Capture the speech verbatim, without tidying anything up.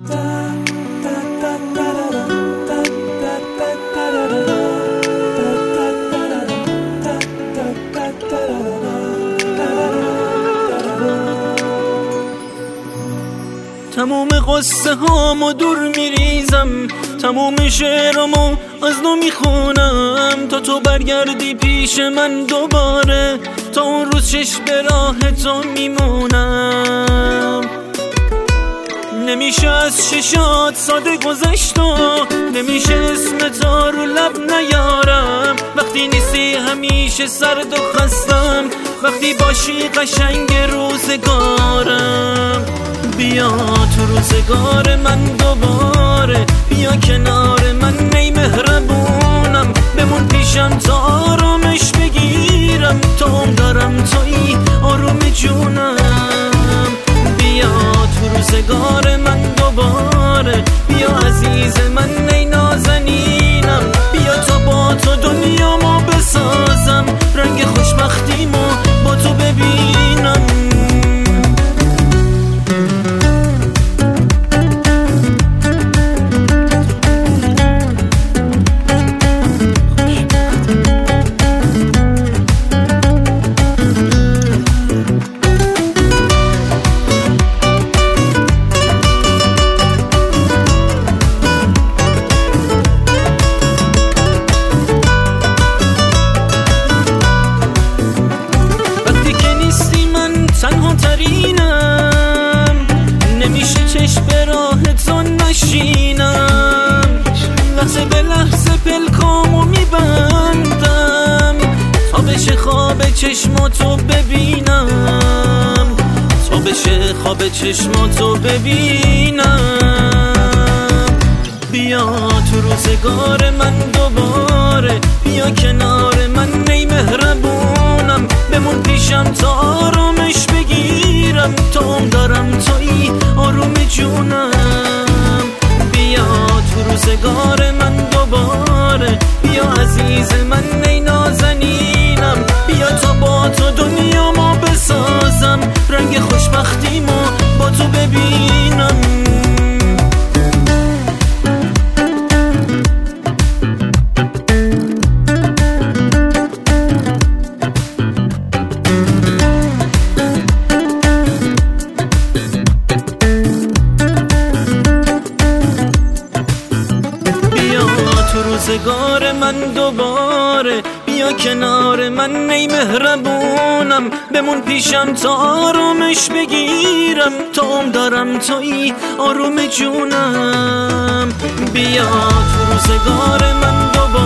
تموم قصه هامو دور میریزم، تموم شعرامو از نو میخونم تا تو برگردی پیش من دوباره. تا اون روز چش به راه تو میمونم. نمیشه از چشات ساده گذشت و نمیشه اسم تو رو لب نیارم. وقتی نیستی همیشه سرد و خستم، وقتی باشی قشنگ روزگارم. بیا تو روزگار من دوباره، بیا کنار من ای مهربونم. بمون پیشم تا آرامش بگیرم، تا هم دارم تویی آروم جونم. بیا تو روزگار من دوباره، بیا عزیز من ای نازنینم. بیا تا با تو دنیامو بسازم، رنگ خوشبختیمو با تو ببینم. تنها ترینم، نمیشه چشم به راه تو نشینم. لحظه به لحظه پلکامو میبندم تا بشه خواب چشماتو ببینم، تا بشه خواب چشماتو ببینم. بیا تو روزگار من دوباره، بیا کنار من ای مهربونم. بمون پیشم تا آرامش بگیرم، تا هم دارم تویی آروم جونم. بیا تو روزگار من دوباره، بیا عزیز من ای نازنینم. بیا تا با تو دنیامو بسازم، رنگ خوشبختیمو با تو ببینم. روزگار من دوباره، بیا کنار من ای مهربونم. بمون پیشم تا آرامش بگیرم، تا هم دارم تویی آروم جونم. بیا تو روزگار من دوباره،